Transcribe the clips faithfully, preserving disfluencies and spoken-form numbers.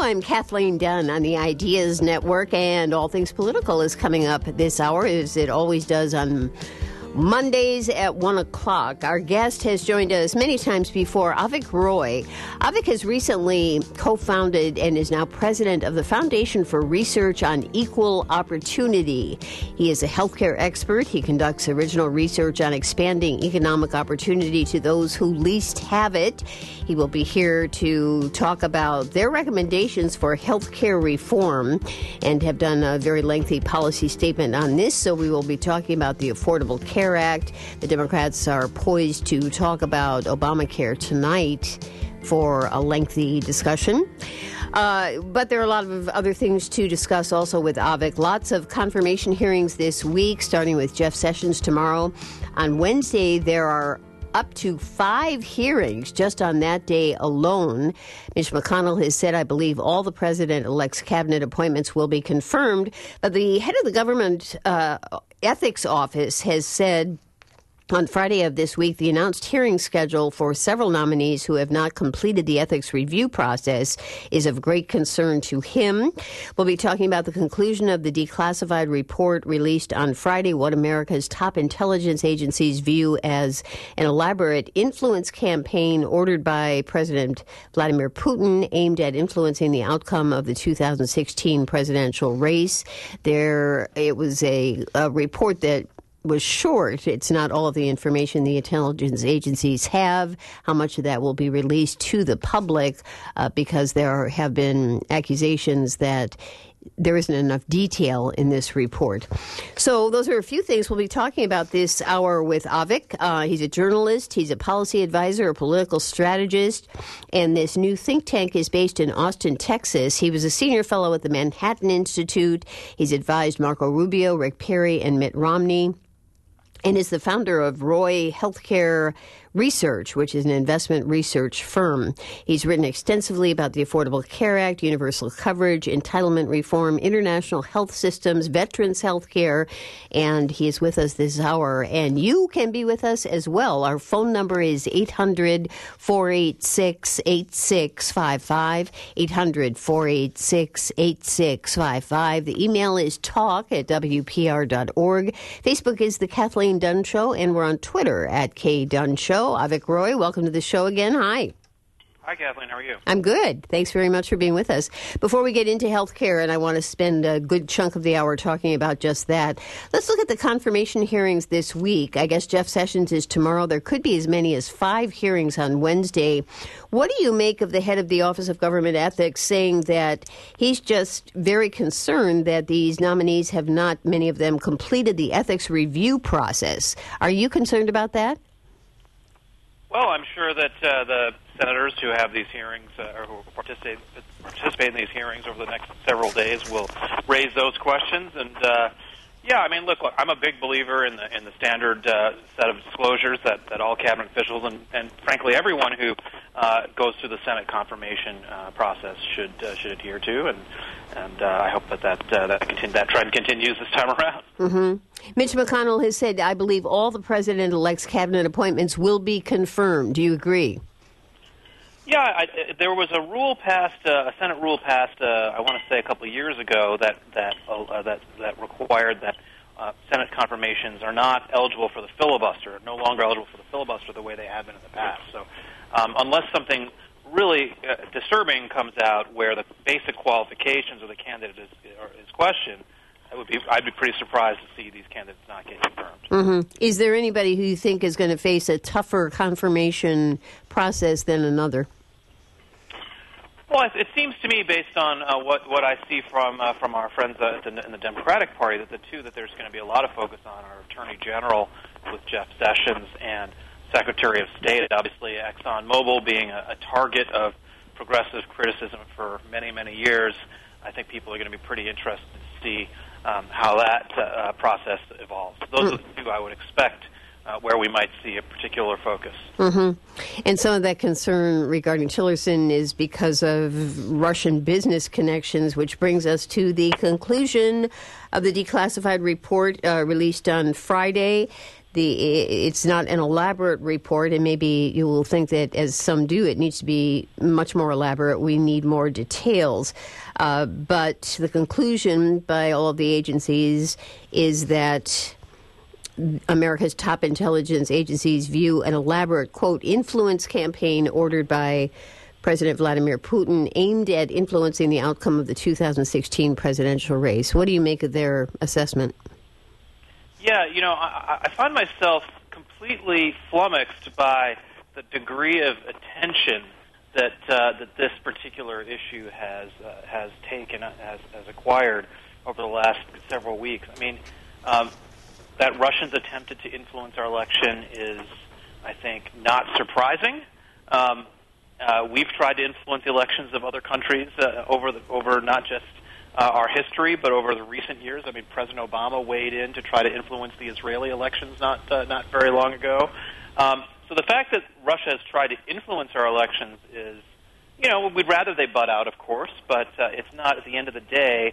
I'm Kathleen Dunn on the Ideas Network, and All Things Political is coming up this hour, as it always does on Mondays at one o'clock. Our guest has joined us many times before, Avik Roy. Avik has recently co-founded and is now president of the Foundation for Research on Equal Opportunity. He is a healthcare expert. He conducts original research on expanding economic opportunity to those who least have it. He will be here to talk about their recommendations for healthcare reform and have done a very lengthy policy statement on this. So we will be talking about the Affordable Care Act. The Democrats are poised to talk about Obamacare tonight for a lengthy discussion. Uh, but there are a lot of other things to discuss also with Avik. Lots of confirmation hearings this week, starting with Jeff Sessions tomorrow. On Wednesday, there are up to five hearings just on that day alone. Mitch McConnell has said, I believe, all the president-elect's cabinet appointments will be confirmed. But the head of the government uh, ethics office has said on Friday of this week, the announced hearing schedule for several nominees who have not completed the ethics review process is of great concern to him. We'll be talking about the conclusion of the declassified report released on Friday, what America's top intelligence agencies view as an elaborate influence campaign ordered by President Vladimir Putin aimed at influencing the outcome of the two thousand sixteen presidential race. There, it was a, a report that was short. It's not all of the information the intelligence agencies have. How much of that will be released to the public uh, because there have been accusations that there isn't enough detail in this report. So those are a few things we'll be talking about this hour with Avik. Uh, he's a journalist. He's a policy advisor, a political strategist. And this new think tank is based in Austin, Texas. He was a senior fellow at the Manhattan Institute. He's advised Marco Rubio, Rick Perry, and Mitt Romney, and is the founder of Roy Healthcare Research, which is an investment research firm. He's written extensively about the Affordable Care Act, universal coverage, entitlement reform, international health systems, veterans health care, and he is with us this hour. And you can be with us as well. Our phone number is eight hundred, four eight six, eight six five five, eight hundred, four eight six, eight six five five. The email is talk at W P R dot org. Facebook is The Kathleen Dunn Show, and we're on Twitter at K Dunn Show. Avik Roy, welcome to the show again. Hi. Hi, Kathleen. How are you? I'm good. Thanks very much for being with us. Before we get into health care, and I want to spend a good chunk of the hour talking about just that, let's look at the confirmation hearings this week. I guess Jeff Sessions is tomorrow. There could be as many as five hearings on Wednesday. What do you make of the head of the Office of Government Ethics saying that he's just very concerned that these nominees have not, many of them, completed the ethics review process? Are you concerned about that? Well, I'm sure that uh, the senators who have these hearings uh, or who participate participate in these hearings over the next several days will raise those questions. And uh, yeah, I mean, look, look, I'm a big believer in the in the standard uh, set of disclosures that, that all cabinet officials and, and frankly everyone who uh, goes through the Senate confirmation uh, process should uh, should adhere to. And and uh, I hope that that uh, that, continue, that trend continues this time around. Mm-hmm. Mitch McConnell has said, I believe all the president-elect's cabinet appointments will be confirmed. Do you agree? Yeah, I, there was a rule passed, uh, a Senate rule passed, uh, I want to say a couple of years ago, that that uh, that that required that uh, Senate confirmations are not eligible for the filibuster, no longer eligible for the filibuster the way they have been in the past. So, um, unless something really uh, disturbing comes out where the basic qualifications of the candidate is, is questioned, I would be, I'd be pretty surprised to see these candidates not get confirmed. Mm-hmm. Is there anybody who you think is going to face a tougher confirmation process than another? Well, it, it seems to me, based on uh, what what I see from uh, from our friends uh, in, the, in the Democratic Party, that the two that there's going to be a lot of focus on are Attorney General with Jeff Sessions and Secretary of State. Obviously, ExxonMobil being a, a target of progressive criticism for many, many years, I think people are going to be pretty interested to see um, how that uh, process evolves. Those are the two I would expect uh, where we might see a particular focus. Mm-hmm. And some of that concern regarding Tillerson is because of Russian business connections, which brings us to the conclusion of the declassified report uh, released on Friday. the it's not an elaborate report, and maybe you will think that, as some do, it needs to be much more elaborate. We need more details. Uh, but the conclusion by all of the agencies is that America's top intelligence agencies view an elaborate, quote, influence campaign ordered by President Vladimir Putin aimed at influencing the outcome of the two thousand sixteen presidential race. What do you make of their assessment? Yeah, you know, I, I find myself completely flummoxed by the degree of attention that uh, that this particular issue has uh, has taken, uh, has, has acquired over the last several weeks. I mean, um, that Russians attempted to influence our election is, I think, not surprising. Um, uh, we've tried to influence the elections of other countries uh, over the, over not just uh, our history, but over the recent years. I mean, President Obama weighed in to try to influence the Israeli elections not uh, not very long ago. Um, so the fact that Russia has tried to influence our elections is, you know, we'd rather they butt out, of course, but uh, it's not, at the end of the day,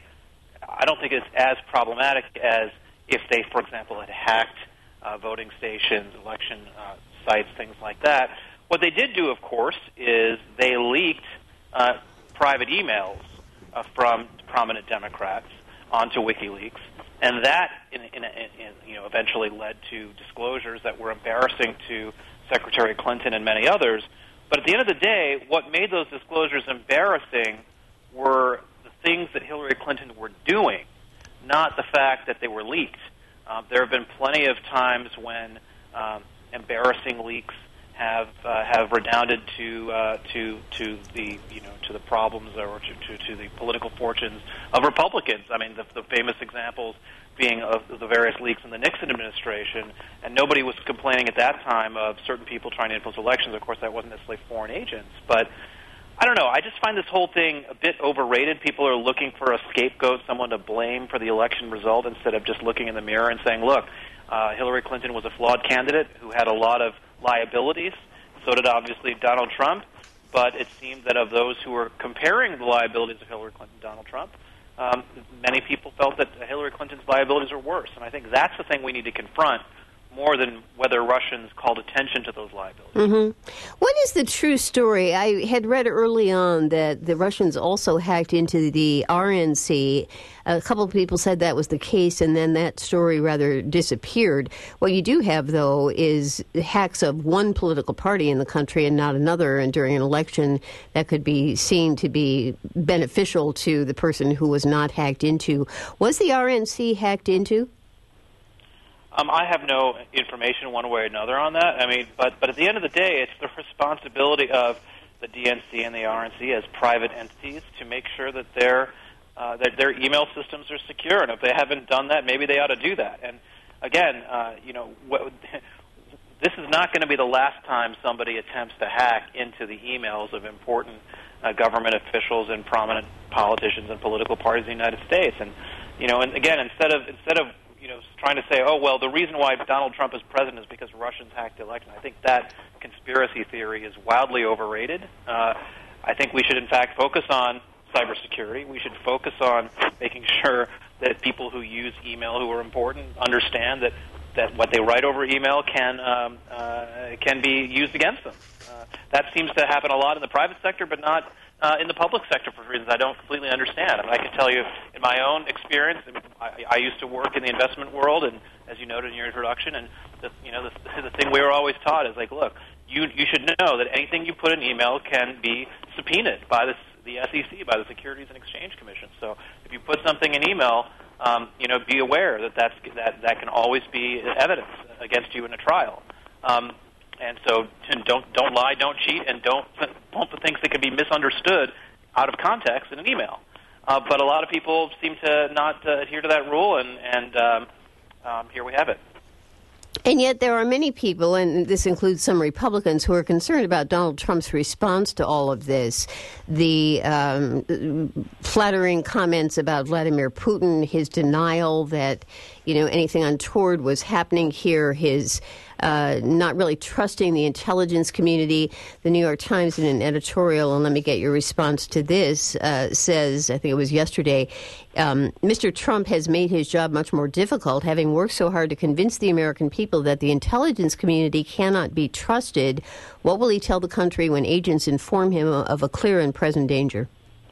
I don't think it's as problematic as if they, for example, had hacked uh, voting stations, election uh, sites, things like that. What they did do, of course, is they leaked uh, private emails uh, from prominent Democrats onto WikiLeaks, and that, in, in, in, you know, eventually led to disclosures that were embarrassing to Secretary Clinton and many others. But at the end of the day, what made those disclosures embarrassing were the things that Hillary Clinton were doing, not the fact that they were leaked. Um, there have been plenty of times when um, embarrassing leaks have uh, have redounded to uh, to to the you know to the problems or to, to, to the political fortunes of Republicans. I mean, the, the famous examples being of the various leaks in the Nixon administration, and nobody was complaining at that time of certain people trying to influence elections. Of course, that wasn't necessarily foreign agents, but I don't know. I just find this whole thing a bit overrated. People are looking for a scapegoat, someone to blame for the election result, instead of just looking in the mirror and saying, look, uh, Hillary Clinton was a flawed candidate who had a lot of liabilities. So did, obviously, Donald Trump. But it seemed that of those who were comparing the liabilities of Hillary Clinton and Donald Trump, um, many people felt that Hillary Clinton's liabilities were worse. And I think that's the thing we need to confront, more than whether Russians called attention to those liabilities. Mm-hmm. What is the true story? I had read early on that the Russians also hacked into the R N C. A couple of people said that was the case, and then that story rather disappeared. What you do have, though, is hacks of one political party in the country and not another, and during an election that could be seen to be beneficial to the person who was not hacked into. Was the R N C hacked into? Um, I have no information one way or another on that. I mean, but but at the end of the day, it's the responsibility of the D N C and the R N C as private entities to make sure that their uh, that their email systems are secure. And if they haven't done that, maybe they ought to do that. And again, uh, you know, what, this is not going to be the last time somebody attempts to hack into the emails of important uh, government officials and prominent politicians and political parties in the United States. And you know, and again, instead of instead of you know, trying to say, oh, well, the reason why Donald Trump is president is because Russians hacked the election. I think that conspiracy theory is wildly overrated. Uh, I think we should, in fact, focus on cybersecurity. We should focus on making sure that people who use email who are important understand that, that what they write over email can um, uh, can be used against them. Uh, that seems to happen a lot in the private sector, but not Uh, in the public sector for reasons I don't completely understand. I mean, I can tell you, in my own experience, I, I used to work in the investment world, and as you noted in your introduction, and the, you know, the, the thing we were always taught is like, look, you you should know that anything you put in email can be subpoenaed by the the S E C, by the Securities and Exchange Commission. So if you put something in email, um, you know, be aware that that's, that that can always be evidence against you in a trial. Um, And so don't don't lie, don't cheat, and don't don't put things that can be misunderstood out of context in an email. Uh, but a lot of people seem to not uh, adhere to that rule, and, and um, um, here we have it. And yet there are many people, and this includes some Republicans, who are concerned about Donald Trump's response to all of this. The um, flattering comments about Vladimir Putin, his denial that you know, anything untoward was happening here. His uh, not really trusting the intelligence community. The New York Times, in an editorial, and let me get your response to this, uh, says, I think it was yesterday, um, Mister Trump has made his job much more difficult, having worked so hard to convince the American people that the intelligence community cannot be trusted. What will he tell the country when agents inform him of a clear and present danger?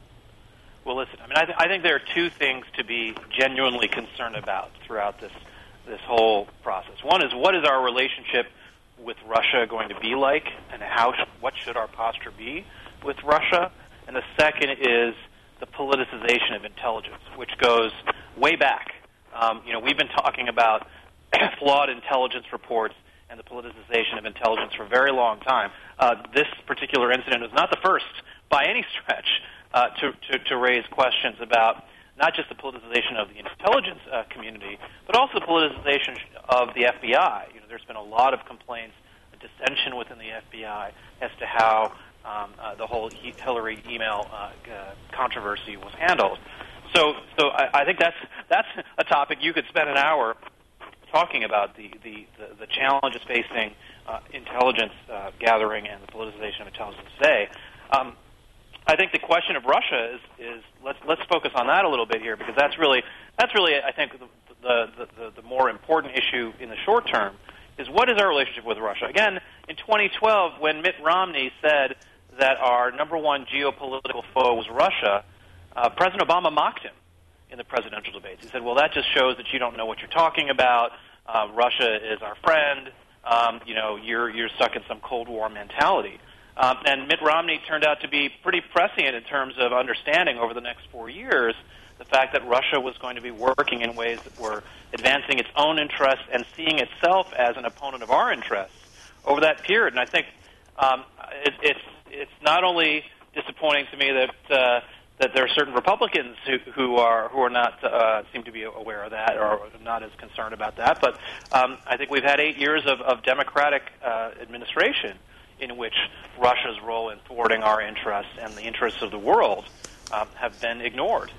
Well, listen, I mean, I, th- I think there are two things to be genuinely concerned about throughout this this whole process. One is, what is our relationship with Russia going to be like, and how sh- what should our posture be with Russia? And the second is the politicization of intelligence, which goes way back. Um, you know, we've been talking about flawed intelligence reports and the politicization of intelligence for a very long time. Uh, this particular incident is not the first, by any stretch, uh, to, to, to raise questions about not just the politicization of the intelligence uh, community, but also the politicization of the F B I. You know, there's been a lot of complaints, dissension within the F B I as to how um, uh, the whole Hillary email uh, uh, controversy was handled. So, so I, I think that's that's a topic you could spend an hour talking about, the the, the, the challenges facing uh, intelligence uh, gathering and the politicization of intelligence today. Um, I think the question of Russia is, is let's let's focus on that a little bit here, because that's really that's really I think the the, the, the more important issue in the short term is, what is our relationship with Russia? Again, in twenty twelve, when Mitt Romney said that our number one geopolitical foe was Russia, uh, President Obama mocked him in the presidential debates. He said, well, that just shows that you don't know what you're talking about. Uh, Russia is our friend. Um, you know, you're you're stuck in some Cold War mentality. Um, and Mitt Romney turned out to be pretty prescient in terms of understanding over the next four years the fact that Russia was going to be working in ways that were advancing its own interests and seeing itself as an opponent of our interests over that period. And I think um, it, it's it's not only disappointing to me that uh, that there are certain Republicans who, who are who are not uh, seem to be aware of that or not as concerned about that, but um, I think we've had eight years of, of Democratic uh, administration in which Russia's role in thwarting our interests and the interests of the world um, have been ignored.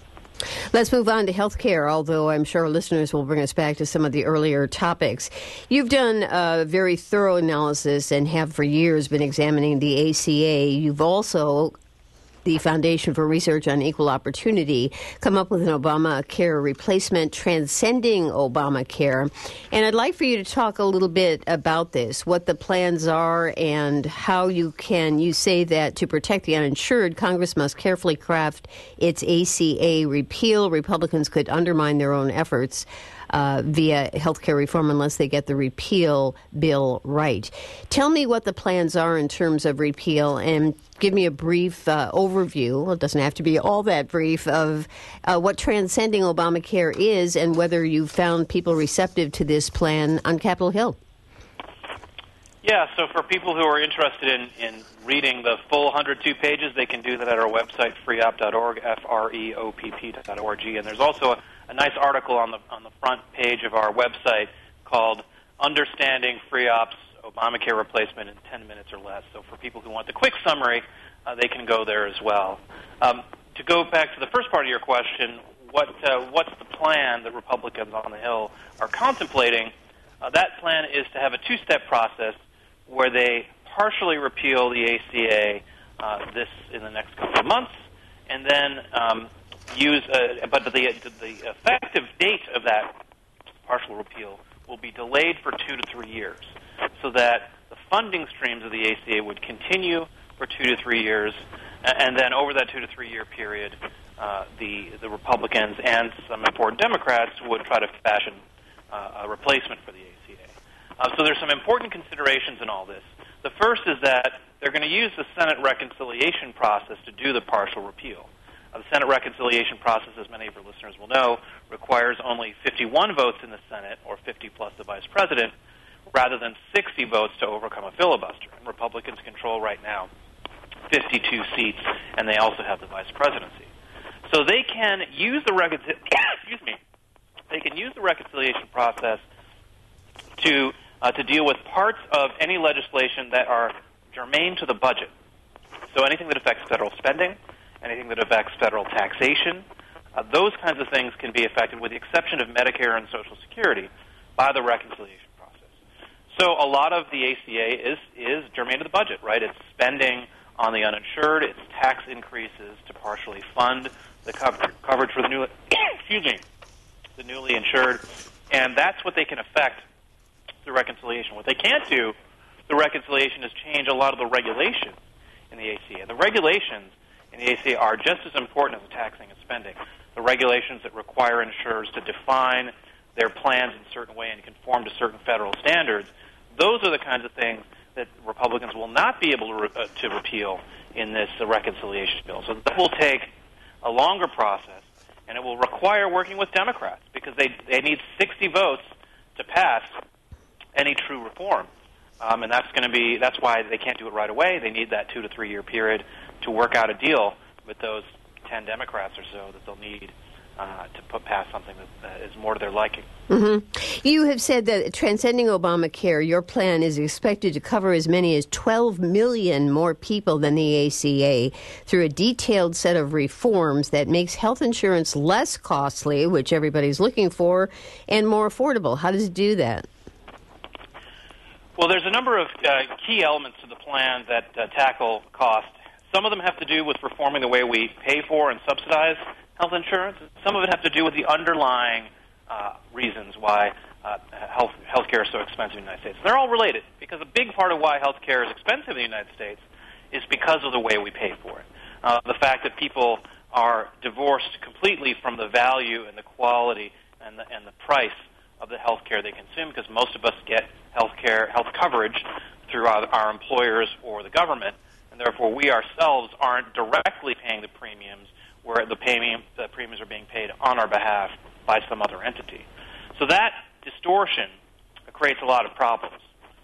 Let's move on to health care, although I'm sure listeners will bring us back to some of the earlier topics. You've done a very thorough analysis and have for years been examining the A C A. You've also, the Foundation for Research on Equal Opportunity, come up with an Obamacare replacement transcending Obamacare. And I'd like for you to talk a little bit about this, what the plans are and how you can, you say that to protect the uninsured, Congress must carefully craft its A C A repeal. Republicans could undermine their own efforts Uh, via health care reform unless they get the repeal bill right. Tell me what the plans are in terms of repeal, and give me a brief uh, overview, well, it doesn't have to be all that brief, of uh, what transcending Obamacare is and whether you've found people receptive to this plan on Capitol Hill. Yeah, so for people who are interested in, in reading the full one hundred two pages, they can do that at our website, free op dot org, F R E O P P dot org. And there's also a, a nice article on the on the front page of our website called Understanding Free Op's Obamacare Replacement in ten minutes or less. So for people who want the quick summary, uh, they can go there as well. Um, to go back to the first part of your question, what uh, what's the plan that Republicans on the Hill are contemplating? Uh, that plan is to have a two-step process where they partially repeal the A C A uh, this in the next couple of months, and then um, use, uh, but the, the effective date of that partial repeal will be delayed for two to three years, so that the funding streams of the A C A would continue for two to three years, and then over that two to three year period, uh, the the Republicans and some important Democrats would try to fashion uh, a replacement for the A C A. Uh, so there's some important considerations in all this. The first is that they're going to use the Senate reconciliation process to do the partial repeal. Uh, the Senate reconciliation process, as many of your listeners will know, requires only fifty-one votes in the Senate, or fifty plus the vice president, rather than sixty votes to overcome a filibuster. And Republicans control right now fifty-two seats, and they also have the vice presidency. So they can use the recon- excuse me, they can use the reconciliation process to uh, to deal with parts of any legislation that are germane to the budget. So anything that affects federal spending, anything that affects federal taxation, Uh, those kinds of things can be affected, with the exception of Medicare and Social Security, by the reconciliation process. So a lot of the A C A is, is germane to the budget, right? It's spending on the uninsured, it's tax increases to partially fund the cover- coverage for the new, excuse me, the newly insured, and that's what they can affect through reconciliation. What they can't do, the reconciliation, is change a lot of the regulations in the A C A. The regulations in the A C A are just as important as the taxing and spending. The regulations that require insurers to define their plans in a certain way and conform to certain federal standards, those are the kinds of things that Republicans will not be able to, re- uh, to repeal in this uh, reconciliation bill. So that will take a longer process, and it will require working with Democrats, because they, they need sixty votes to pass any true reform. Um, and that's going to be, that's why they can't do it right away. They need that two to three year period to work out a deal with those ten Democrats or so that they'll need uh, to put past something that uh, is more to their liking. Mm-hmm. You have said that transcending Obamacare, your plan is expected to cover as many as twelve million more people than the A C A through a detailed set of reforms that makes health insurance less costly, which everybody's looking for, and more affordable. How does it do that? Well, there's a number of uh, key elements to the plan that uh, tackle cost. Some of them have to do with reforming the way we pay for and subsidize health insurance. Some of it have to do with the underlying uh, reasons why uh, health healthcare is so expensive in the United States. They're all related, because a big part of why healthcare is expensive in the United States is because of the way we pay for it. Uh, the fact that people are divorced completely from the value and the quality and the, and the price of the health care they consume, because most of us get health care, health coverage through our, our employers or the government, and therefore we ourselves aren't directly paying the premiums, where the, premium, the premiums are being paid on our behalf by some other entity. So that distortion creates a lot of problems.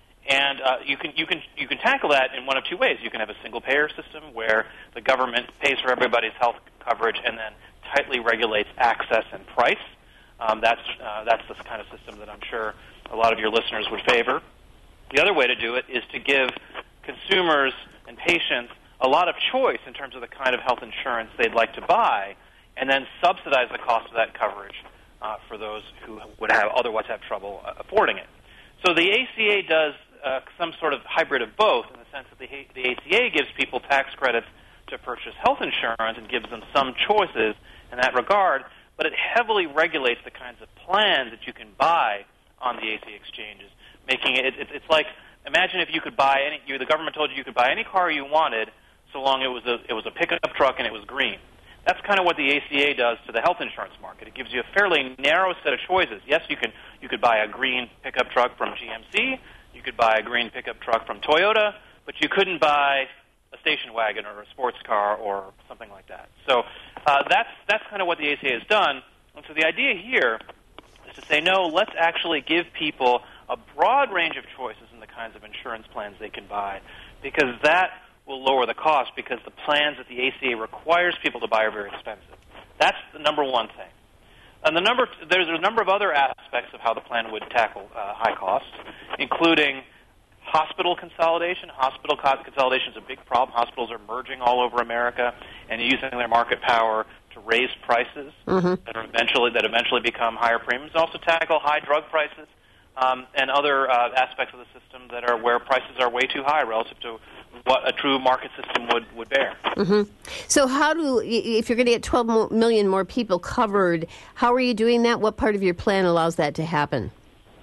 And uh, you can you can you can tackle that in one of two ways. You can have a single payer system where the government pays for everybody's health coverage and then tightly regulates access and price. Um, that's uh, that's the kind of system that I'm sure a lot of your listeners would favor. The other way to do it is to give consumers and patients a lot of choice in terms of the kind of health insurance they'd like to buy, and then subsidize the cost of that coverage uh, for those who would have otherwise have trouble uh, affording it. So the A C A does uh, some sort of hybrid of both, in the sense that the, the A C A gives people tax credits to purchase health insurance and gives them some choices in that regard, but it heavily regulates the kinds of plans that you can buy on the A C A exchanges, making it, it it's like, imagine if you could buy any, you, the government told you you could buy any car you wanted so long it was a, it was a pickup truck and it was green. That's kind of what the A C A does to the health insurance market. It gives you a fairly narrow set of choices. Yes, you can you could buy a green pickup truck from G M C, you could buy a green pickup truck from Toyota, but you couldn't buy a station wagon or a sports car or something like that. So uh, that's that's kind of what the A C A has done. And so the idea here is to say, no, let's actually give people a broad range of choices in the kinds of insurance plans they can buy, because that will lower the cost, because the plans that the A C A requires people to buy are very expensive. That's the number one thing. And the number there's a number of other aspects of how the plan would tackle uh, high costs, including hospital consolidation. Hospital consolidation is a big problem. Hospitals are merging all over America and using their market power to raise prices mm-hmm. that are eventually that eventually become higher premiums. Also tackle high drug prices um, and other uh, aspects of the system that are where prices are way too high relative to what a true market system would, would bear. Mm-hmm. So how do, if you're going to get twelve million more people covered, how are you doing that? What part of your plan allows that to happen?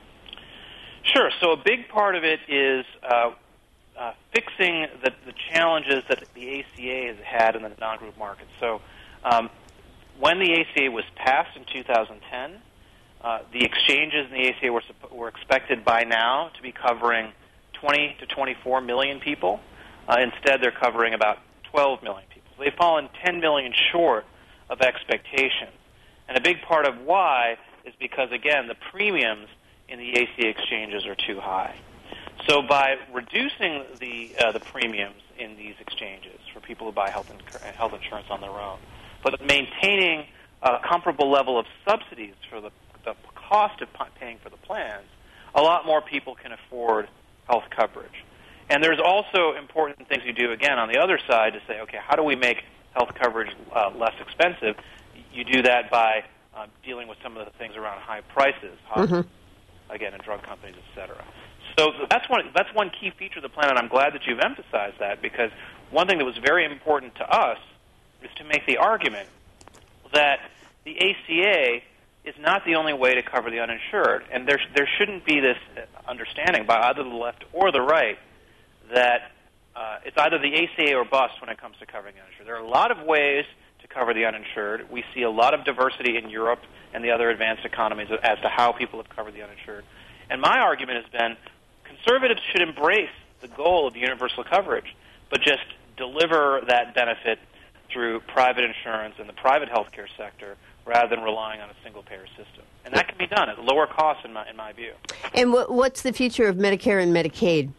Sure. So a big part of it is uh, uh, fixing the, the challenges that the A C A has had in the non-group market. So um, when the A C A was passed in two thousand ten, uh, the exchanges in the A C A were, were expected by now to be covering twenty to twenty-four million people. Uh, instead, they're covering about twelve million people. So they've fallen ten million short of expectations. And a big part of why is because, again, the premiums in the A C A exchanges are too high. So by reducing the uh, the premiums in these exchanges for people who buy health, inc- health insurance on their own, but maintaining a comparable level of subsidies for the, the cost of paying for the plans, a lot more people can afford health coverage. And there's also important things you do, again, on the other side to say, okay, how do we make health coverage uh, less expensive? you do that by uh, dealing with some of the things around high prices, mm-hmm. again, in drug companies, et cetera. So that's one, that's one key feature of the plan, and I'm glad that you've emphasized that, because one thing that was very important to us is to make the argument that the A C A is not the only way to cover the uninsured, and there there shouldn't be this understanding by either the left or the right that uh, it's either the A C A or bust when it comes to covering the uninsured. There are a lot of ways to cover the uninsured. We see a lot of diversity in Europe and the other advanced economies as to how people have covered the uninsured. And my argument has been conservatives should embrace the goal of universal coverage, but just deliver that benefit through private insurance and the private healthcare sector rather than relying on a single-payer system. And that can be done at lower costs, in my, in my view. And what, what's the future of Medicare and Medicaid?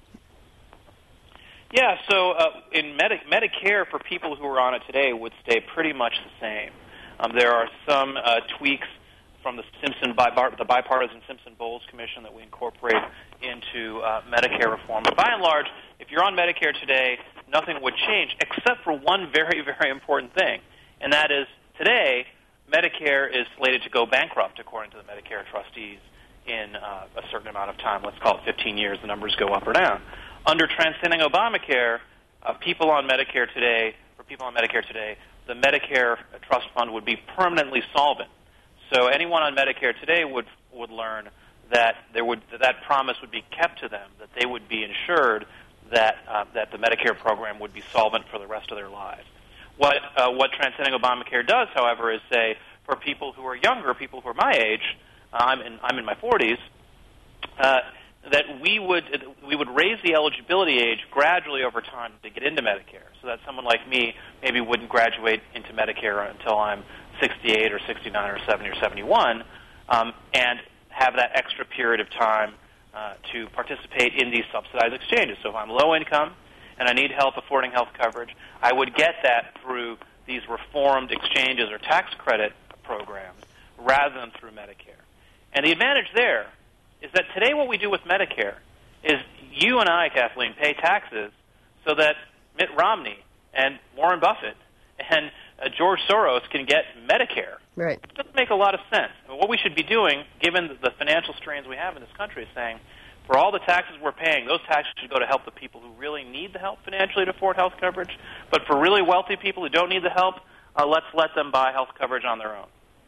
Yeah, so uh, in Medi- Medicare for people who are on it today would stay pretty much the same. Um, there are some uh, tweaks from the Simpson bi- the bipartisan Simpson-Bowles Commission that we incorporate into uh, Medicare reform. But by and large, if you're on Medicare today, nothing would change except for one very, very important thing, and that is today Medicare is slated to go bankrupt according to the Medicare trustees in uh, a certain amount of time. Let's call it fifteen years. The numbers go up or down. Under Transcending Obamacare, uh, people on Medicare today, for people on Medicare today, the Medicare Trust Fund would be permanently solvent. So anyone on Medicare today would would learn that there would that, that promise would be kept to them, that they would be insured, that uh, that the Medicare program would be solvent for the rest of their lives. What uh, what Transcending Obamacare does, however, is say for people who are younger, people who are my age, uh, I'm in I'm in my forties, uh, that we would we would raise the eligibility age gradually over time to get into Medicare, so that someone like me maybe wouldn't graduate into Medicare until I'm sixty-eight or sixty-nine or seventy or seventy-one, um, and have that extra period of time uh, to participate in these subsidized exchanges. So if I'm low income and I need help affording health coverage, I would get that through these reformed exchanges or tax credit programs rather than through Medicare. And the advantage there is that today what we do with Medicare is you and I, Kathleen, pay taxes so that Mitt Romney and Warren Buffett and uh, George Soros can get Medicare. Right. It doesn't make a lot of sense. I mean, what we should be doing, given the financial strains we have in this country, is saying, for all the taxes we're paying, those taxes should go to help the people who really need the help financially to afford health coverage. But for really wealthy people who don't need the help, uh, let's let them buy health coverage on their own.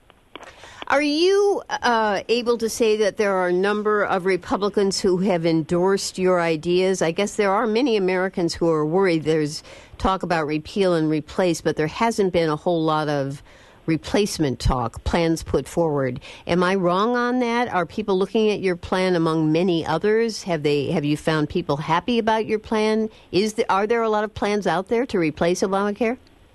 Are you uh, able to say that there are a number of Republicans who have endorsed your ideas? I guess there are many Americans who are worried. There's talk about repeal and replace, but there hasn't been a whole lot of replacement talk, plans put forward. Am I wrong on that? Are people looking at your plan among many others? Have they? Have you found people happy about your plan? Is there, are there a lot of plans out there to replace Obamacare?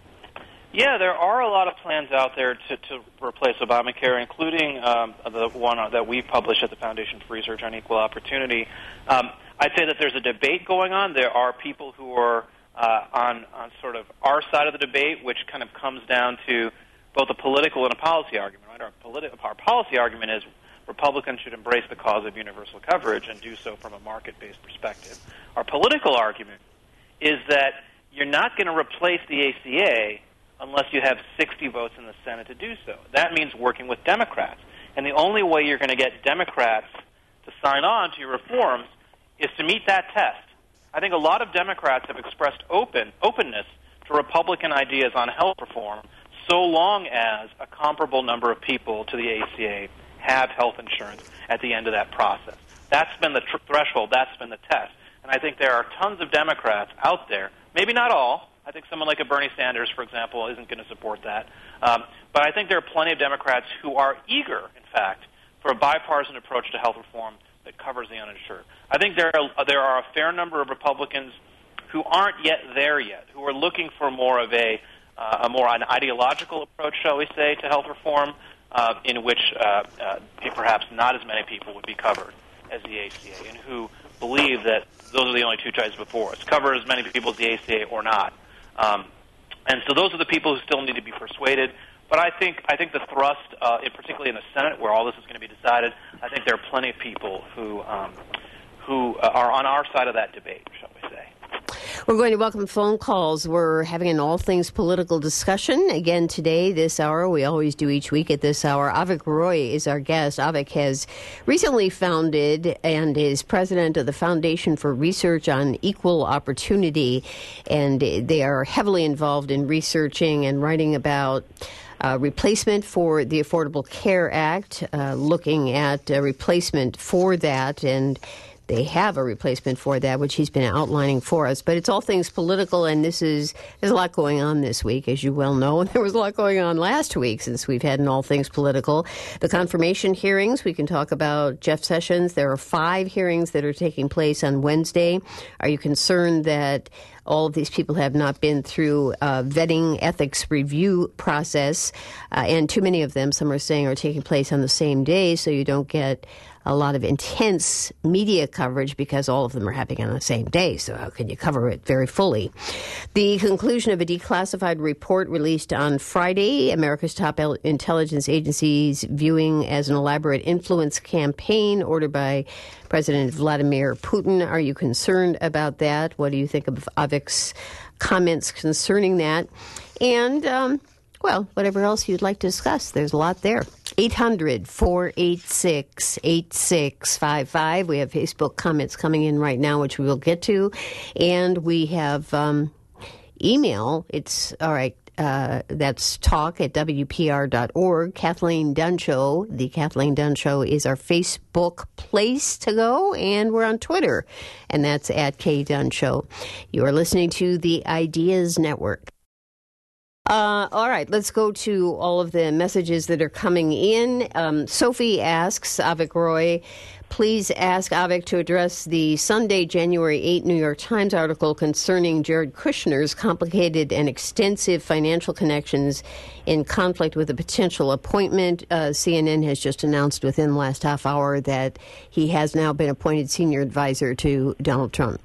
Yeah, there are a lot of plans out there to, to replace Obamacare, including um, the one that we published at the Foundation for Research on Equal Opportunity. Um, I'd say that there's a debate going on. There are people who are uh, on, on sort of our side of the debate, which kind of comes down to both a political and a policy argument. Right? Our, politi- our policy argument is Republicans should embrace the cause of universal coverage and do so from a market-based perspective. Our political argument is that you're not going to replace the A C A unless you have sixty votes in the Senate to do so. That means working with Democrats. And the only way you're going to get Democrats to sign on to your reforms is to meet that test. I think a lot of Democrats have expressed open openness to Republican ideas on health reform so long as a comparable number of people to the A C A have health insurance at the end of that process. That's been the tr- threshold. That's been the test. And I think there are tons of Democrats out there, maybe not all. I think someone like a Bernie Sanders, for example, isn't going to support that. Um, but I think there are plenty of Democrats who are eager, in fact, for a bipartisan approach to health reform that covers the uninsured. I think there are, there are a fair number of Republicans who aren't yet there yet, who are looking for more of a, uh, a more an ideological approach, shall we say, to health reform, uh, in which uh, uh, perhaps not as many people would be covered as the A C A, and who believe that those are the only two choices before us, cover as many people as the A C A or not. Um, and so those are the people who still need to be persuaded. But I think I think the thrust, uh, in particularly in the Senate, where all this is going to be decided, I think there are plenty of people who um, who uh, are on our side of that debate, shall we say. We're going to welcome phone calls. We're having an all things political discussion again today, this hour. We always do each week at this hour. Avik Roy is our guest. Avik has recently founded and is president of the Foundation for Research on Equal Opportunity, and they are heavily involved in researching and writing about Uh, replacement for the Affordable Care Act, uh, looking at a replacement for that, and they have a replacement for that, which he's been outlining for us. But it's all things political, and this is there's a lot going on this week, as you well know, and there was a lot going on last week since we've had an all things political. The confirmation hearings, we can talk about Jeff Sessions. There are five hearings that are taking place on Wednesday. Are you concerned that all of these people have not been through a vetting ethics review process, uh, and too many of them, some are saying, are taking place on the same day, so you don't get a lot of intense media coverage because all of them are happening on the same day, so how can you cover it very fully? The conclusion of a declassified report released on Friday, America's top intelligence agencies viewing as an elaborate influence campaign ordered by President Vladimir Putin. Are you concerned about that? What do you think of Avik's comments concerning that? And, um, well, whatever else you'd like to discuss, there's a lot there. eight hundred, four eight six, eight six five five. We have Facebook comments coming in right now, which we will get to. And we have um, email. It's, all right, uh, that's talk at W P R dot org. Kathleen Dunn Show. The Kathleen Dunn Show is our Facebook place to go, and we're on Twitter, and that's at K Dunn Show. You are listening to the Ideas Network. Uh, all right, let's go to all of the messages that are coming in. Um, Sophie asks, Avik Roy, please ask Avik to address the Sunday, January eighth New York Times article concerning Jared Kushner's complicated and extensive financial connections in conflict with a potential appointment. Uh, C N N has just announced within the last half hour that he has now been appointed senior advisor to Donald Trump.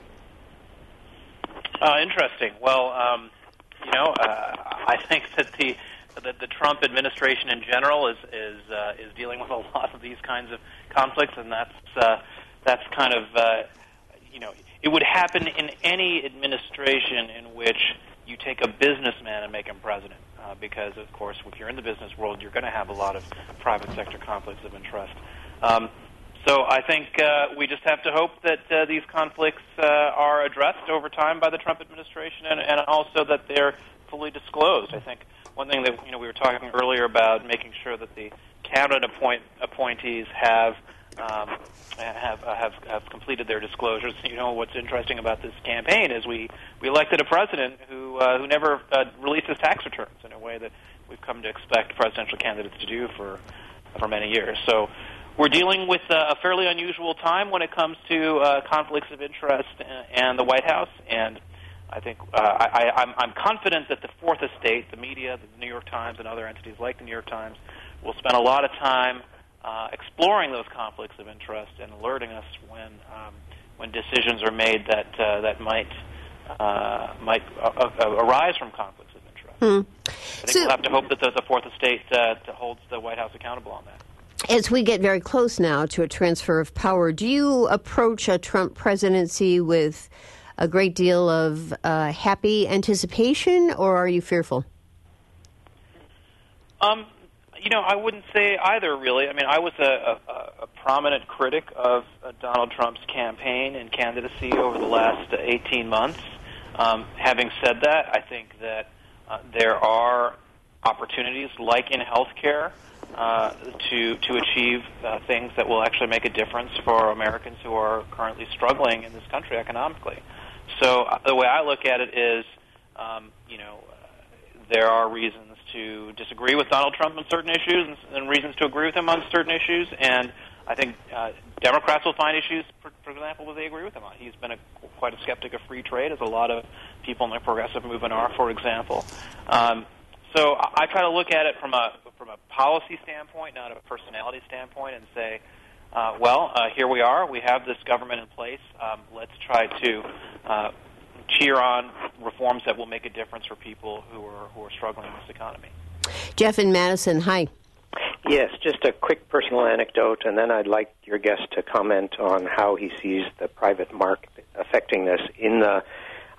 Uh, interesting. Well, um You know, uh, I think that the that the Trump administration in general is is uh, is dealing with a lot of these kinds of conflicts, and that's uh, that's kind of uh, you know it would happen in any administration in which you take a businessman and make him president, uh, because of course, if you're in the business world, you're going to have a lot of private sector conflicts of interest. Um, So I think uh, we just have to hope that uh, these conflicts uh, are addressed over time by the Trump administration, and, and also that they're fully disclosed. I think one thing that you know we were talking earlier about making sure that the cabinet appoint, appointees have um, have, have have completed their disclosures. You know what's interesting about this campaign is we, we elected a president who uh, who never uh, released his tax returns in a way that we've come to expect presidential candidates to do for for many years. So we're dealing with a fairly unusual time when it comes to uh, conflicts of interest and the White House, and I think uh, I, I'm, I'm confident that the Fourth Estate, the media, the New York Times, and other entities like the New York Times will spend a lot of time uh, exploring those conflicts of interest and alerting us when um, when decisions are made that uh, that might uh, might uh, uh, arise from conflicts of interest. Hmm. I think so, we'll have to hope that the, the Fourth Estate uh, holds the White House accountable on that. As we get very close now to a transfer of power, do you approach a Trump presidency with a great deal of uh, happy anticipation, or are you fearful? Um, you know, I wouldn't say either, really. I mean, I was a, a, a prominent critic of uh, Donald Trump's campaign and candidacy over the last uh, eighteen months. Um, having said that, I think that uh, there are opportunities, like in healthcare, Uh, to to achieve uh, things that will actually make a difference for Americans who are currently struggling in this country economically. So uh, the way I look at it is, um, you know, uh, there are reasons to disagree with Donald Trump on certain issues and, and reasons to agree with him on certain issues, and I think uh, Democrats will find issues, for, for example, that they agree with him on. He's been a, quite a skeptic of free trade, as a lot of people in the progressive movement are, for example. Um, So I try to look at it from a from a policy standpoint, not a personality standpoint, and say, uh, well, uh, here we are. We have this government in place. Um, let's try to uh, cheer on reforms that will make a difference for people who are who are struggling in this economy. Jeff in Madison, hi. Yes, just a quick personal anecdote, and then I'd like your guest to comment on how he sees the private market affecting this. In the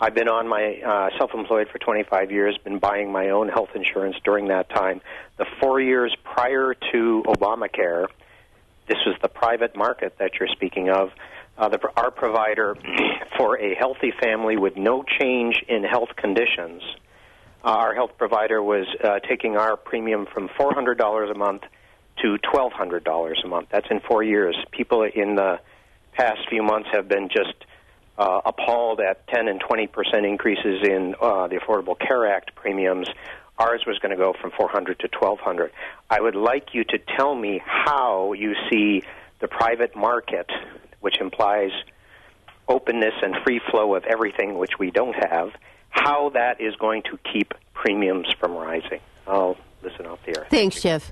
I've been on my uh, self-employed for twenty-five years, been buying my own health insurance during that time. The four years prior to Obamacare, this was the private market that you're speaking of. Uh, the, our provider for a healthy family with no change in health conditions, uh, our health provider was uh, taking our premium from four hundred dollars a month to twelve hundred dollars a month. That's in four years. People in the past few months have been just uh, appalled at ten and twenty percent increases in uh, the Affordable Care Act premiums. Ours was going to go from four hundred to twelve hundred. I would like you to tell me how you see the private market, which implies openness and free flow of everything, which we don't have, how that is going to keep premiums from rising. I'll listen off the air. Thanks, Jeff.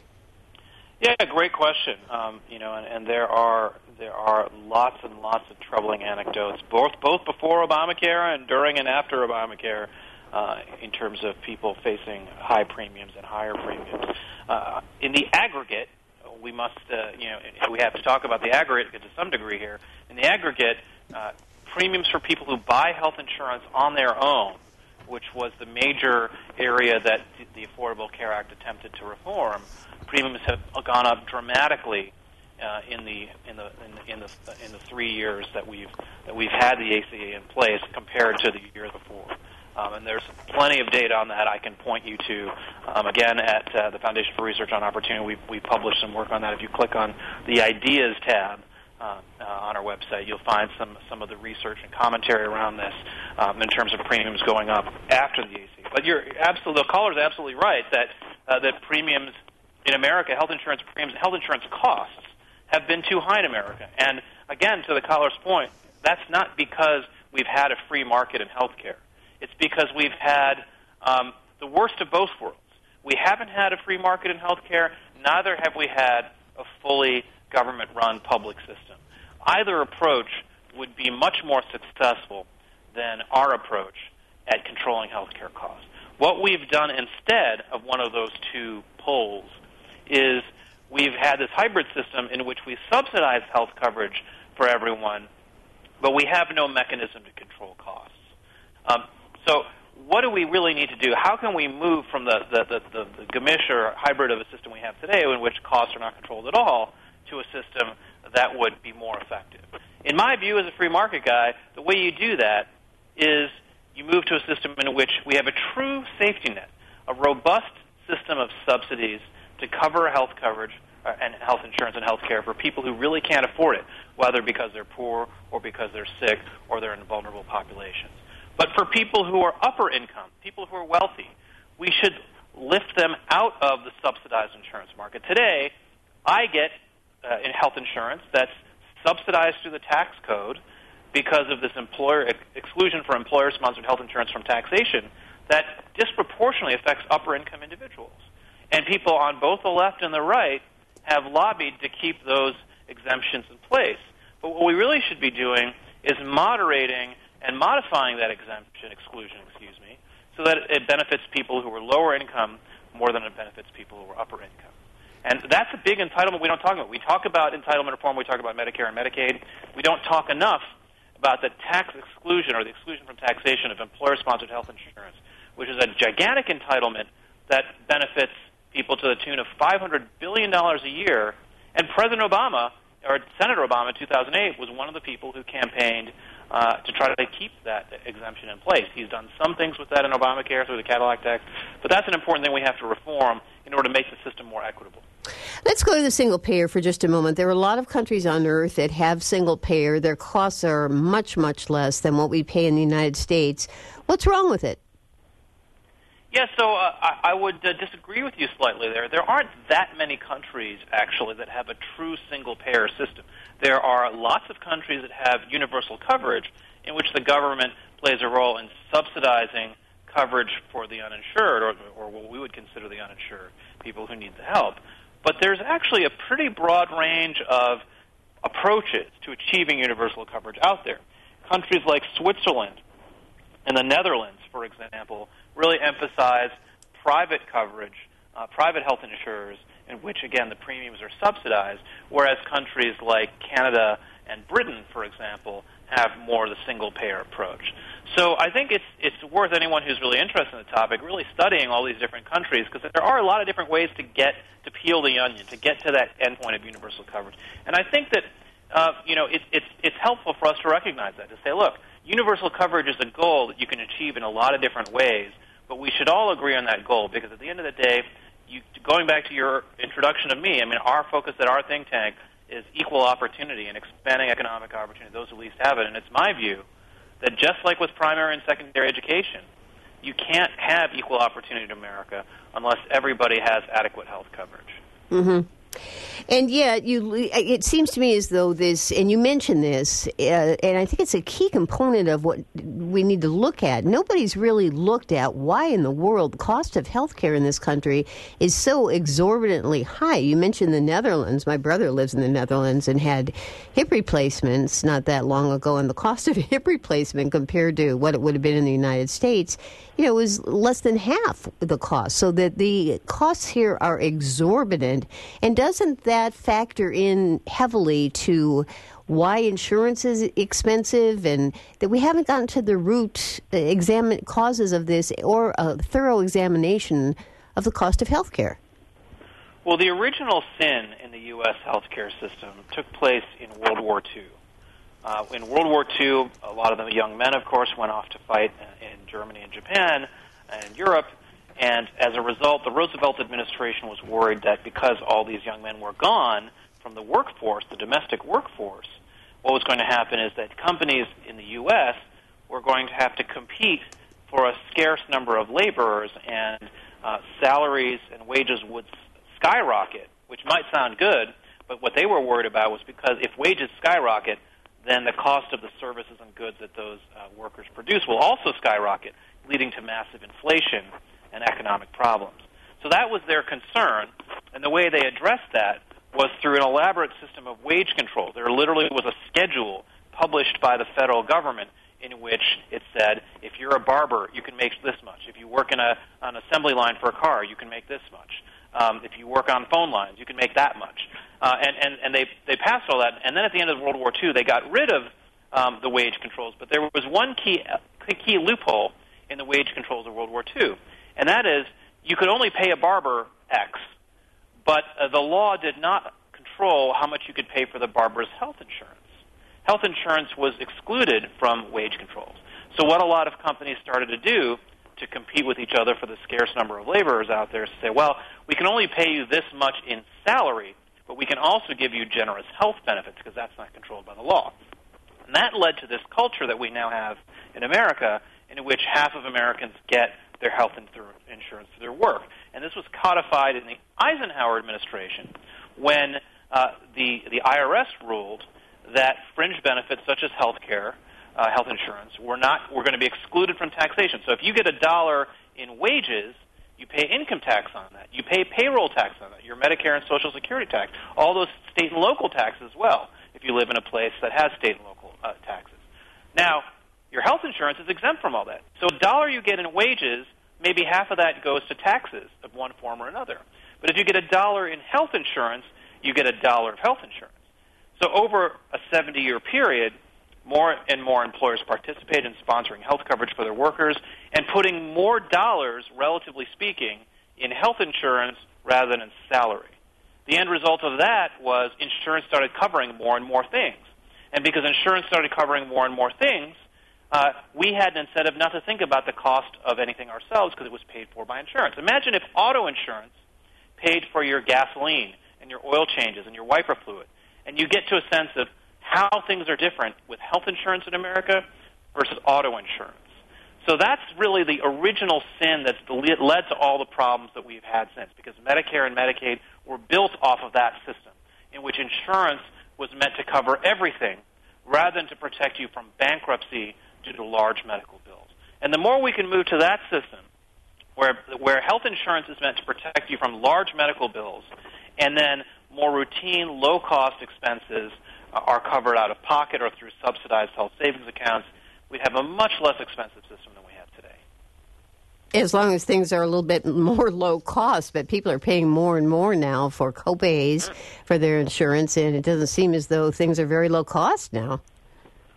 Yeah, great question. Um, you know, and, and there are there are lots and lots of troubling anecdotes, both both before Obamacare and during and after Obamacare, uh, in terms of people facing high premiums and higher premiums. Uh, in the aggregate, we must, uh, you know, we have to talk about the aggregate to some degree here. In the aggregate, uh, premiums for people who buy health insurance on their own, which was the major area that the Affordable Care Act attempted to reform, premiums have gone up dramatically uh, in the in the in the in the, in the three years that we've that we've had the A C A in place compared to the years before. Um, and there's plenty of data on that I can point you to. Um, again, at uh, the Foundation for Research on Opportunity, we we published some work on that. If you click on the Ideas tab uh, uh, on our website, you'll find some some of the research and commentary around this um, in terms of premiums going up after the A C A. But you're absolutely, the caller's absolutely right that uh, that premiums in America, health insurance premiums, health insurance costs have been too high in America. And again, to the caller's point, that's not because we've had a free market in health care. It's because we've had um, the worst of both worlds. We haven't had a free market in health care, neither have we had a fully government-run public system. Either approach would be much more successful than our approach at controlling health care costs. What we've done instead of one of those two poles is we've had this hybrid system in which we subsidize health coverage for everyone, but we have no mechanism to control costs. Um, so what do we really need to do? How can we move from the, the, the, the, the gamish or hybrid of a system we have today in which costs are not controlled at all to a system that would be more effective? In my view, as a free market guy, the way you do that is you move to a system in which we have a true safety net, a robust system of subsidies to cover health coverage uh, and health insurance and health care for people who really can't afford it, whether because they're poor or because they're sick or they're in vulnerable populations. But for people who are upper income, people who are wealthy, we should lift them out of the subsidized insurance market. Today, I get uh, in health insurance that's subsidized through the tax code because of this employer ex- exclusion for employer-sponsored health insurance from taxation that disproportionately affects upper income individuals. And people on both the left and the right have lobbied to keep those exemptions in place. But what we really should be doing is moderating and modifying that exemption, exclusion, excuse me, so that it benefits people who are lower income more than it benefits people who are upper income. And that's a big entitlement we don't talk about. We talk about entitlement reform, we talk about Medicare and Medicaid. We don't talk enough about the tax exclusion or the exclusion from taxation of employer-sponsored health insurance, which is a gigantic entitlement that benefits people to the tune of five hundred billion dollars a year. And President Obama, or Senator Obama in two thousand eight, was one of the people who campaigned uh, to try to keep that exemption in place. He's done some things with that in Obamacare through the Cadillac tax, but that's an important thing we have to reform in order to make the system more equitable. Let's go to the single payer for just a moment. There are a lot of countries on earth that have single payer. Their costs are much, much less than what we pay in the United States. What's wrong with it? Yeah, so uh, I, I would uh, disagree with you slightly there. There aren't that many countries, actually, that have a true single-payer system. There are lots of countries that have universal coverage in which the government plays a role in subsidizing coverage for the uninsured, or, or what we would consider the uninsured, people who need the help. But there's actually a pretty broad range of approaches to achieving universal coverage out there. Countries like Switzerland and the Netherlands, for example, really emphasize private coverage, uh, private health insurers, in which, again, the premiums are subsidized, whereas countries like Canada and Britain, for example, have more of the single-payer approach. So I think it's it's worth anyone who's really interested in the topic really studying all these different countries, because there are a lot of different ways to get to peel the onion, to get to that endpoint of universal coverage. And I think that uh, you know it, it's it's helpful for us to recognize that, to say, look, universal coverage is a goal that you can achieve in a lot of different ways, but we should all agree on that goal, because at the end of the day, you, going back to your introduction of me, I mean, our focus at our think tank is equal opportunity and expanding economic opportunity, those who least have it. And it's my view that just like with primary and secondary education, you can't have equal opportunity in America unless everybody has adequate health coverage. Mm-hmm. And yet, you, it seems to me as though this, and you mentioned this, uh, and I think it's a key component of what we need to look at. Nobody's really looked at why in the world the cost of health care in this country is so exorbitantly high. You mentioned the Netherlands. My brother lives in the Netherlands and had hip replacements not that long ago, and the cost of a hip replacement compared to what it would have been in the United States, you know, was less than half the cost. So that the costs here are exorbitant. And doesn't that factor in heavily to why insurance is expensive, and that we haven't gotten to the root examine causes of this, or a thorough examination of the cost of health care? Well, the original sin in the U S healthcare system took place in World War Two. Uh, in World War Two, a lot of the young men, of course, went off to fight in Germany and Japan and Europe, and as a result, the Roosevelt administration was worried that because all these young men were gone from the workforce, the domestic workforce, what was going to happen is that companies in the U S were going to have to compete for a scarce number of laborers, and uh, salaries and wages would skyrocket, which might sound good, but what they were worried about was because if wages skyrocket, then the cost of the services and goods that those uh, workers produce will also skyrocket, leading to massive inflation and economic problems. So that was their concern, and the way they addressed that was through an elaborate system of wage control. There literally was a schedule published by the federal government in which it said, if you're a barber, you can make this much. If you work in a, an assembly line for a car, you can make this much. Um, if you work on phone lines, you can make that much. Uh, and and, and they, they passed all that, and then at the end of World War Two, they got rid of um, the wage controls, but there was one key, key loophole in the wage controls of World War Two, and that is you could only pay a barber X, but uh, the law did not control how much you could pay for the barber's health insurance. Health insurance was excluded from wage controls. So what a lot of companies started to do to compete with each other for the scarce number of laborers out there is to say, well, we can only pay you this much in salary, but we can also give you generous health benefits because that's not controlled by the law. And that led to this culture that we now have in America, in which half of Americans get their health insurance through their work. And this was codified in the Eisenhower administration when uh, the, the I R S ruled that fringe benefits such as health care, uh, health insurance, were not were going to be excluded from taxation. So if you get a dollar in wages, you pay income tax on that. You pay payroll tax on that, your Medicare and Social Security tax, all those state and local taxes as well, if you live in a place that has state and local uh, taxes. Now, your health insurance is exempt from all that. So a dollar you get in wages, maybe half of that goes to taxes of one form or another. But if you get a dollar in health insurance, you get a dollar of health insurance. So over a seventy-year period, more and more employers participate in sponsoring health coverage for their workers and putting more dollars, relatively speaking, in health insurance rather than in salary. The end result of that was insurance started covering more and more things. And because insurance started covering more and more things, uh, we had an incentive not to think about the cost of anything ourselves because it was paid for by insurance. Imagine if auto insurance paid for your gasoline and your oil changes and your wiper fluid, and you get to a sense of how things are different with health insurance in America versus auto insurance. So that's really the original sin that's led to all the problems that we've had since, because Medicare and Medicaid were built off of that system, in which insurance was meant to cover everything rather than to protect you from bankruptcy due to large medical bills. And the more we can move to that system, where where health insurance is meant to protect you from large medical bills, and then more routine, low-cost expenses are covered out of pocket or through subsidized health savings accounts, we'd have a much less expensive system than we have today. As long as things are a little bit more low cost, but people are paying more and more now for copays mm. for their insurance, and it doesn't seem as though things are very low cost now.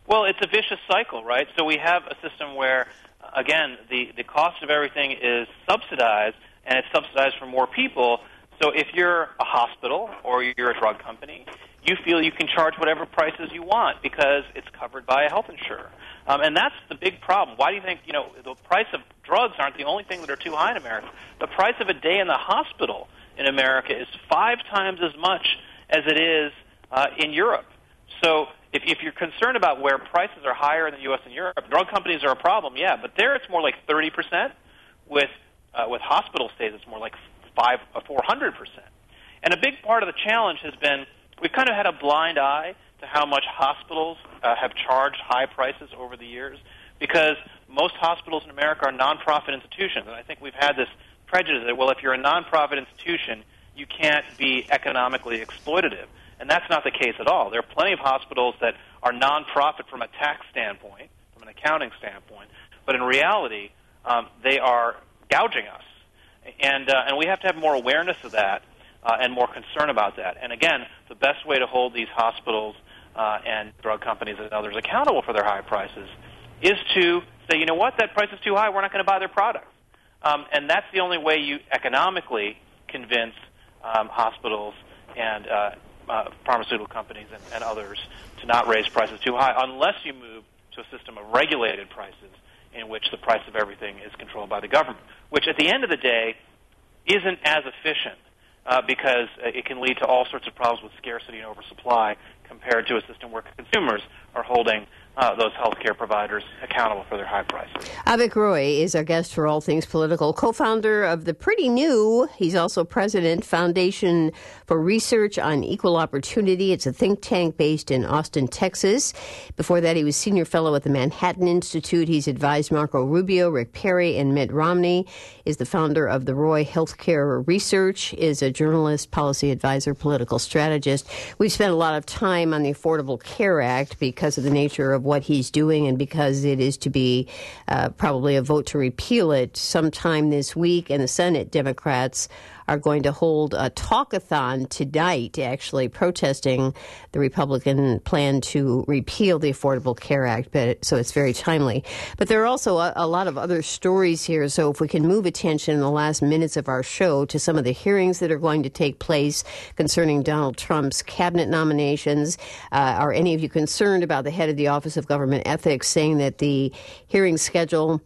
Well, it's a vicious cycle, right? So we have a system where, again, the, the cost of everything is subsidized, and it's subsidized for more people. So if you're a hospital or you're a drug company, you feel you can charge whatever prices you want because it's covered by a health insurer. Um, and that's the big problem. Why do you think, you know, the price of drugs aren't the only thing that are too high in America? The price of a day in the hospital in America is five times as much as it is uh, in Europe. So if, if you're concerned about where prices are higher in the U S and Europe, drug companies are a problem, yeah, but there it's more like thirty percent. With uh, with hospital stays, it's more like five or four hundred percent. And a big part of the challenge has been we've kind of had a blind eye to how much hospitals uh, have charged high prices over the years because most hospitals in America are nonprofit institutions, and I think we've had this prejudice that, well, if you're a nonprofit institution, you can't be economically exploitative. And that's not the case at all. There are plenty of hospitals that are nonprofit from a tax standpoint, from an accounting standpoint, but in reality, um, they are gouging us. And, uh, and we have to have more awareness of that uh, and more concern about that. And again, the best way to hold these hospitals uh, and drug companies and others accountable for their high prices is to say, you know what, that price is too high, we're not going to buy their products. Um, and that's the only way you economically convince um, hospitals and uh, uh, pharmaceutical companies and, and others to not raise prices too high unless you move to a system of regulated prices in which the price of everything is controlled by the government, which at the end of the day isn't as efficient uh, because it can lead to all sorts of problems with scarcity and oversupply compared to a system where consumers are holding uh, those healthcare providers accountable for their high prices. Avik Roy is our guest for All Things Political, co-founder of the pretty new, he's also president, Foundation for Research on Equal Opportunity. It's a think tank based in Austin, Texas. Before that, he was senior fellow at the Manhattan Institute. He's advised Marco Rubio, Rick Perry, and Mitt Romney. Is the founder of the Roy Healthcare Research, is a journalist, policy advisor, political strategist. We've spent a lot of time on the Affordable Care Act because of the nature of what he's doing and because it is to be uh, probably a vote to repeal it sometime this week. And the Senate Democrats are going to hold a talkathon tonight, actually protesting the Republican plan to repeal the Affordable Care Act, but, so it's very timely. But there are also a, a lot of other stories here, so if we can move attention in the last minutes of our show to some of the hearings that are going to take place concerning Donald Trump's cabinet nominations. Uh, are any of you concerned about the head of the Office of Government Ethics saying that the hearing schedule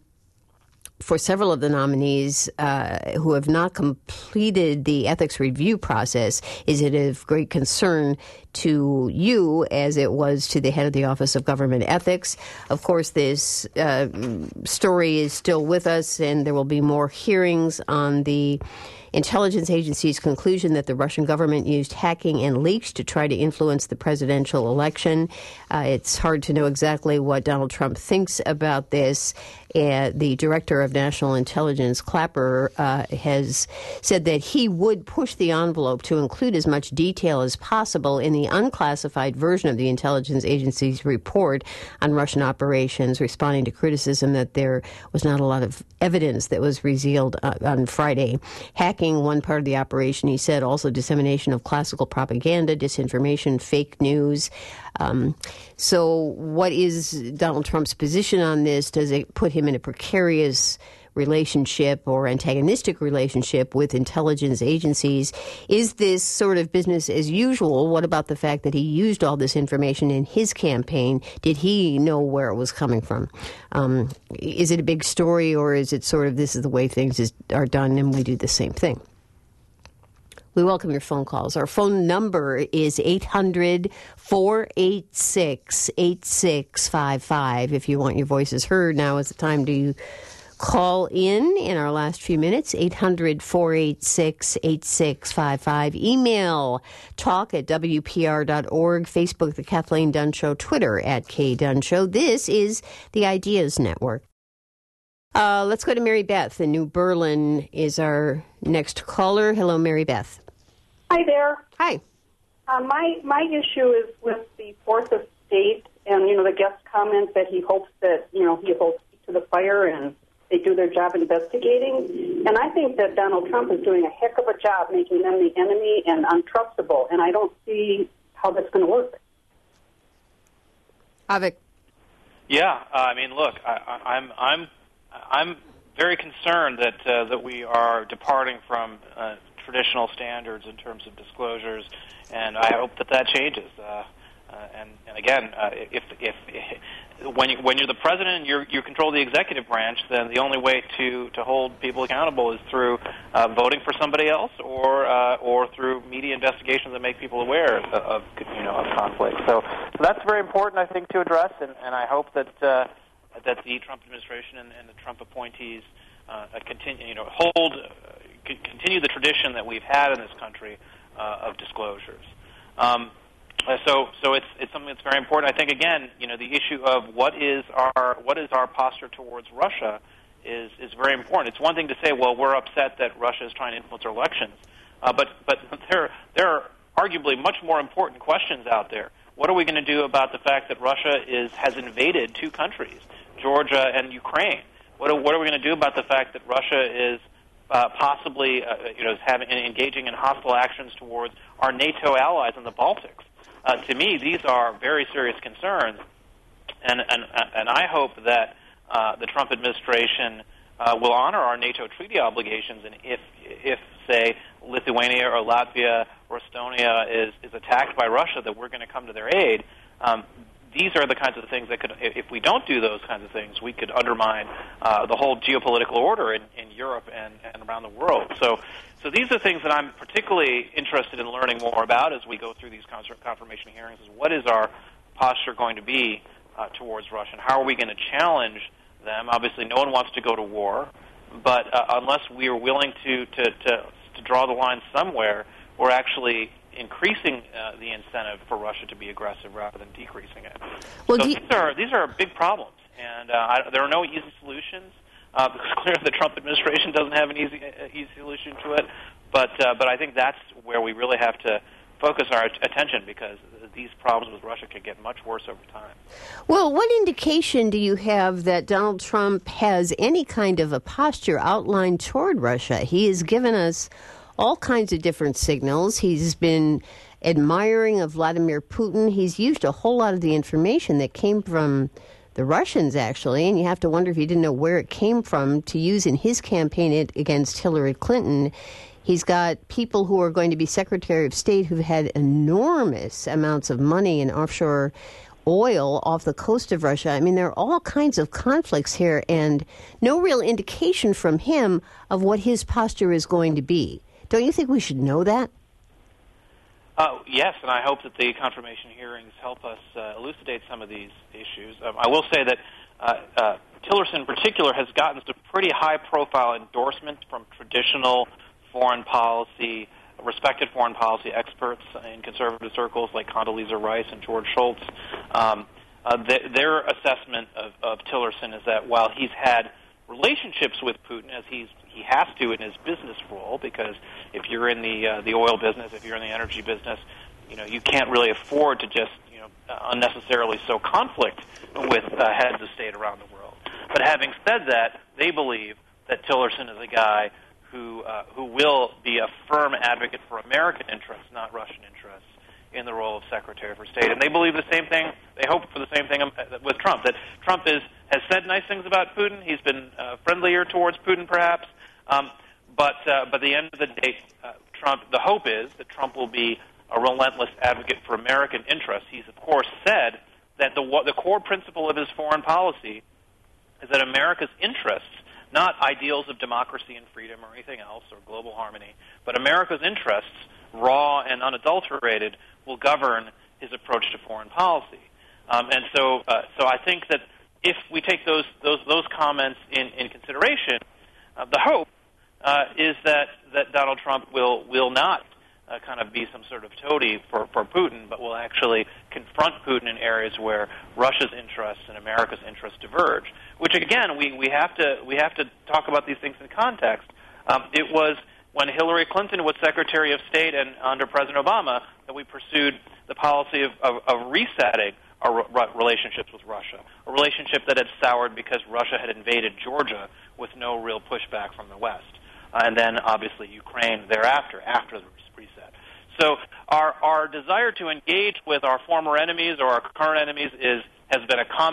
for several of the nominees uh, who have not completed the ethics review process, is it of great concern to you as it was to the head of the Office of Government Ethics? Of course, this uh, story is still with us, and there will be more hearings on the intelligence agency's conclusion that the Russian government used hacking and leaks to try to influence the presidential election. Uh, it's hard to know exactly what Donald Trump thinks about this. Uh, the director of national intelligence, Clapper, uh, has said that he would push the envelope to include as much detail as possible in the unclassified version of the intelligence agency's report on Russian operations, responding to criticism that there was not a lot of evidence that was revealed uh, on Friday. Hacking, one part of the operation, he said, also dissemination of classical propaganda, disinformation, fake news. Um, so what is Donald Trump's position on this? Does it put him in a precarious relationship or antagonistic relationship with intelligence agencies? Is this sort of business as usual? What about the fact that he used all this information in his campaign? Did he know where it was coming from? Um, is it a big story, or is it sort of this is the way things is, are done and we do the same thing? We welcome your phone calls. Our phone number is eight hundred, four eight six, eight six five five. If you want your voices heard, now is the time to call in in our last few minutes, eight hundred, four eight six, eight six five five. Email talk at W P R dot org, Facebook, The Kathleen Dunn Show, Twitter at K Dunn Show. This is the Ideas Network. Uh, let's go to Mary Beth in New Berlin is our next caller. Hello, Mary Beth. Hi there. Hi. Uh, my my issue is with the fourth estate, and you know the guest comment that he hopes that you know he holds feet to the fire and they do their job investigating. And I think that Donald Trump is doing a heck of a job making them the enemy and untrustable, and I don't see how that's going to work. Avik. Yeah, uh, I mean, look, I, I, I'm I'm I'm very concerned that uh, that we are departing from uh, traditional standards in terms of disclosures, and I hope that that changes. Uh, uh, and, and again, uh, if if when you when you're the president and you're, you control the executive branch, then the only way to, to hold people accountable is through uh, voting for somebody else, or uh, or through media investigations that make people aware of, of you know of conflict. So, so that's very important, I think, to address, and, and I hope that uh, that the Trump administration and, and the Trump appointees uh, continue you know hold uh, continue the tradition that we've had in this country uh, of disclosures. Um, Uh, so, so it's it's something that's very important. I think again, you know, the issue of what is our what is our posture towards Russia is is very important. It's one thing to say, well, we're upset that Russia is trying to influence our elections, uh, but but there there are arguably much more important questions out there. What are we going to do about the fact that Russia is has invaded two countries, Georgia and Ukraine? What are, what are we going to do about the fact that Russia is uh, possibly uh, you know having engaging in hostile actions towards our NATO allies in the Baltics? Uh, to me, these are very serious concerns, and and and I hope that uh, the Trump administration uh, will honor our NATO treaty obligations. And if if say Lithuania or Latvia or Estonia is is attacked by Russia, that we're going to come to their aid. Um, these are the kinds of things that could, if we don't do those kinds of things, we could undermine uh, the whole geopolitical order in, in Europe and, and around the world. So, so these are things that I'm particularly interested in learning more about as we go through these confirmation hearings. Is what is our posture going to be uh, towards Russia, and how are we going to challenge them? Obviously, no one wants to go to war, but uh, unless we are willing to, to, to, to draw the line somewhere, we're actually increasing uh, the incentive for Russia to be aggressive rather than decreasing it. Well, so you... these are these are big problems, and uh, I, there are no easy solutions. Uh, because clearly the Trump administration doesn't have an easy uh, easy solution to it. But uh, but I think that's where we really have to focus our attention, because these problems with Russia could get much worse over time. Well, what indication do you have that Donald Trump has any kind of a posture outlined toward Russia? He has given us all kinds of different signals. He's been admiring of Vladimir Putin. He's used a whole lot of the information that came from the Russians, actually, and you have to wonder if he didn't know where it came from to use in his campaign against Hillary Clinton. He's got people who are going to be Secretary of State who've had enormous amounts of money in offshore oil off the coast of Russia. I mean, there are all kinds of conflicts here, and no real indication from him of what his posture is going to be. Don't you think we should know that? Uh, yes, and I hope that the confirmation hearings help us uh, elucidate some of these issues. Um, I will say that uh, uh, Tillerson in particular has gotten some pretty high-profile endorsements from traditional foreign policy, respected foreign policy experts in conservative circles like Condoleezza Rice and George Shultz. Um, uh, th- their assessment of, of Tillerson is that while he's had relationships with Putin, as he's he has to in his business role, because if you're in the uh, the oil business, if you're in the energy business, you know you can't really afford to just you know uh, unnecessarily sow conflict with uh, heads of state around the world. But having said that, they believe that Tillerson is a guy who uh, who will be a firm advocate for American interests, not Russian interests, in the role of Secretary for State. And they believe the same thing. They hope for the same thing with Trump, that Trump is has said nice things about Putin. He's been uh, friendlier towards Putin, perhaps. Um, but uh, but at the end of the day, uh, Trump. The hope is that Trump will be a relentless advocate for American interests. He's of course said that the the core principle of his foreign policy is that America's interests, not ideals of democracy and freedom or anything else or global harmony, but America's interests, raw and unadulterated, will govern his approach to foreign policy. Um, and so, uh, so I think that if we take those those those comments in, in consideration, uh, the hope uh, is that, that Donald Trump will will not uh, kind of be some sort of toady for, for Putin, but will actually confront Putin in areas where Russia's interests and America's interests diverge. Which again, we, we have to we have to talk about these things in context. Um, it was when Hillary Clinton was Secretary of State and under President Obama that we pursued the policy of, of, of resetting our r- relationships with Russia, a relationship that had soured because Russia had invaded Georgia with no real pushback from the West, uh, and then obviously Ukraine thereafter, after the reset. So our our desire to engage with our former enemies or our current enemies is has been a common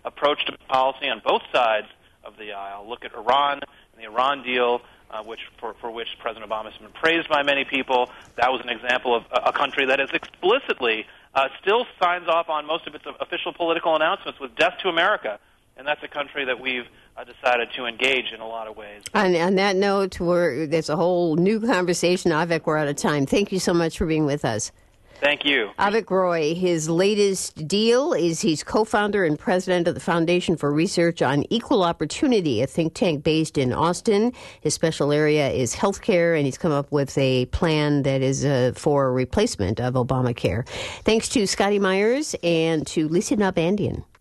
approach to policy on both sides of the aisle. Look at Iran and the Iran deal, uh, which for, for which President Obama has been praised by many people. That was an example of a, a country that is explicitly uh, still signs off on most of its official political announcements with death to America. And that's a country that we've uh, decided to engage in a lot of ways. On, on that note, we're, there's a whole new conversation. Avik, we're out of time. Thank you so much for being with us. Thank you. Avik Roy, his latest deal is he's co-founder and president of the Foundation for Research on Equal Opportunity, a think tank based in Austin. His special area is healthcare, and he's come up with a plan that is uh, for a replacement of Obamacare. Thanks to Scotty Myers and to Lisa Nalbandian.